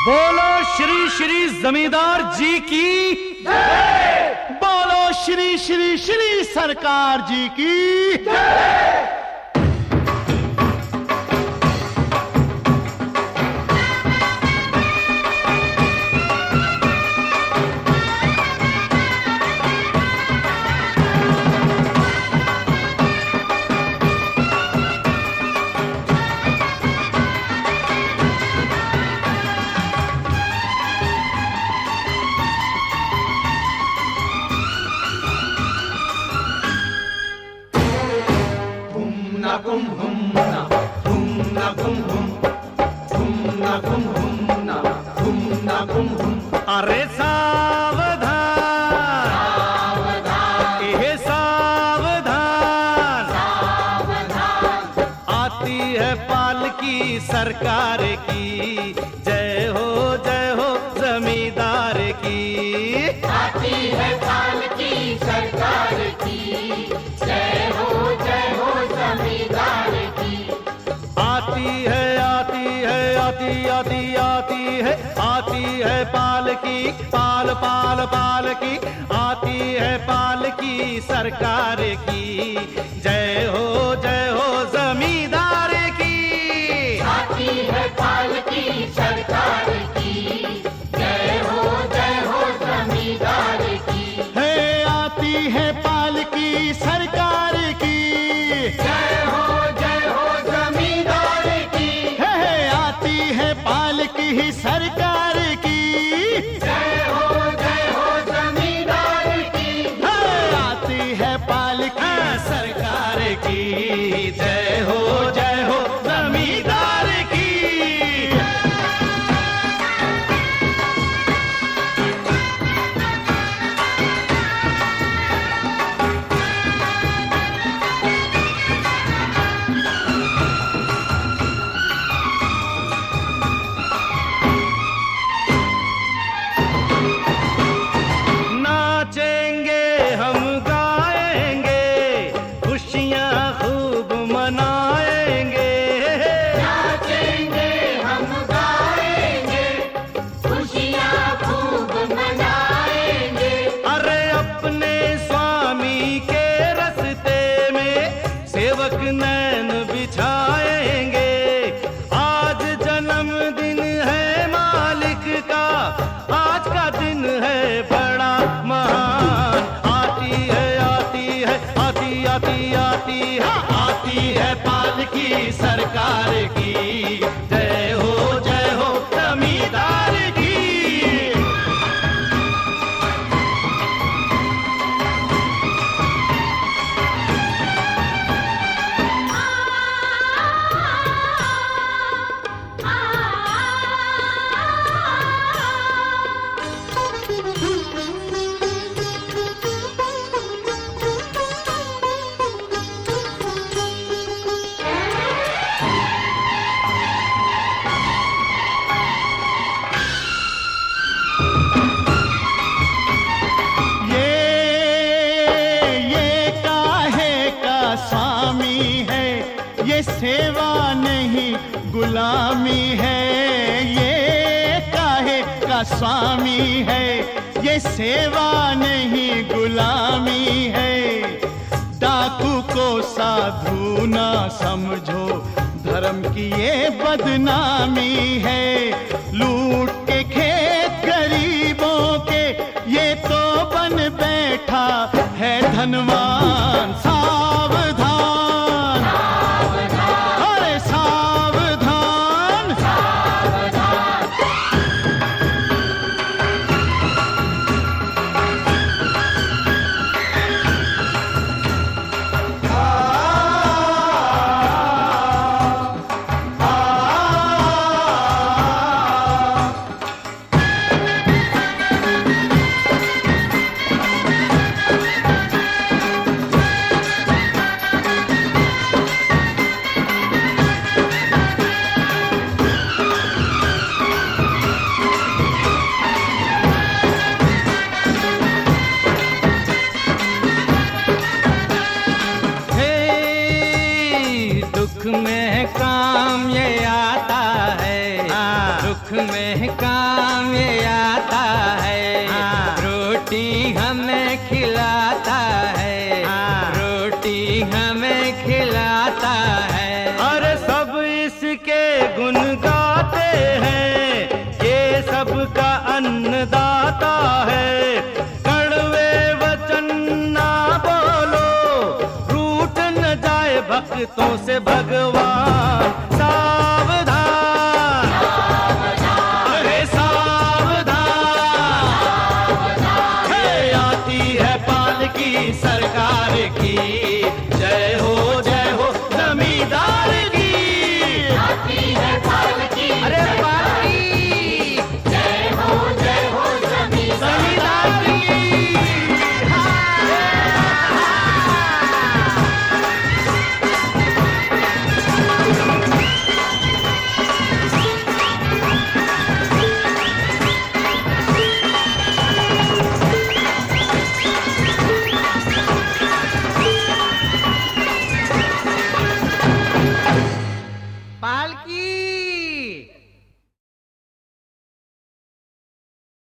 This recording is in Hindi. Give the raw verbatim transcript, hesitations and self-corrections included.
बोलो श्री श्री जमींदार जी की जय। बोलो श्री श्री श्री सरकार जी की जय। Hum hum na, hum na hum hum, hum na hum hum na, hum na hum hum. अरे सावधान सावधान, ये सावधान सावधान, आती है पालकी सरकार की, जय हो जय हो जमींदार की। आती है पालकी सरकार की, जय हो जय हो जमींदार की। आती है आती है आती आती आती है आती है पालकी, पाल पाल पालकी, आती है पालकी सरकार की, जय हो जय हो जमींदार की। आती है पालकी सरकार की, जय हो जय हो जमींदार की। है आती है पालकी सरकार की, जय हो जय हो जमींदार की। है, है आती है पालकी सरकार की, जय हो जय हो जमींदार की। है आती है पालकी सरकार की, जय हो जय हो जमींदार की। नाचेंगे हम गाएंगे, खुशियाँ खूब मनाएंगे। नाचेंगे हम गाएंगे, खुशियाँ खूब मनाएंगे। अरे अपने स्वामी के रस्ते में सेवक नैन बिछाएंगे। आज जन्मदिन है मालिक का, आज का दिन है बड़ा महान। आती है आती है आती आती आती है आती है पालकी सरकार की, जय हो जय हो जमींदार की। ये सेवा नहीं गुलामी है, ये काहे का स्वामी है। ये सेवा नहीं गुलामी है, डाकू को साधु ना समझो, धर्म की ये बदनामी है। लूट के खेत गरीबों के, ये तो बन बैठा है धनवान। सावधान अरे सावधान दुख में काम आता है, हाँ। रोटी हमें खिलाता है, हाँ। रोटी हमें खिलाता है। अरे सब इसके गुण गाते हैं, ये सबका अन्नदाता है। कड़वे वचन ना बोलो, रूठ न जाए भक्तों से भगवान।